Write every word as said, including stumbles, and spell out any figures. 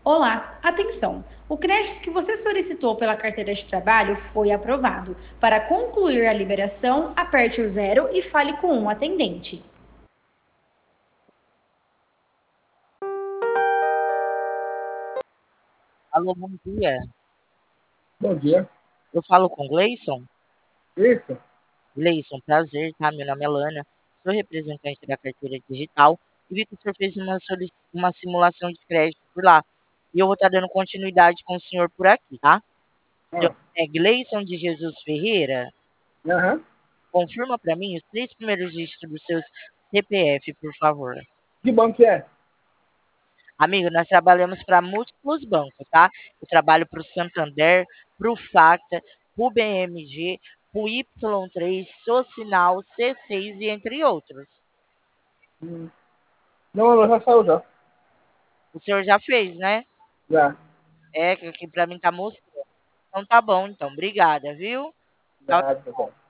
Olá, atenção! O crédito que você solicitou pela carteira de trabalho foi aprovado. Para concluir a liberação, aperte o zero e fale com um atendente. Alô, bom dia. Bom dia. Eu falo com o Gleison? Isso? Gleison, prazer, tá? Meu nome é Lana, sou representante da carteira digital e vi que o senhor fez uma, solic- uma simulação de crédito por lá. E eu vou estar dando continuidade com o senhor por aqui, tá? Seu Ah, nome é Gleison de Jesus Ferreira? aham. Confirma para mim os três primeiros dígitos dos seus C P F, por favor. Que banco que é? Amigo, nós trabalhamos para múltiplos bancos, tá? Eu trabalho para o Santander, para o Facta, para o B M G, para o Y três, Socinal, C seis e entre outros. Hum. Não, não, já saiu já. O senhor já fez, né? Já. É, que aqui para mim tá mostrando. Então tá bom, então. Obrigada, viu? Tchau, Já, já.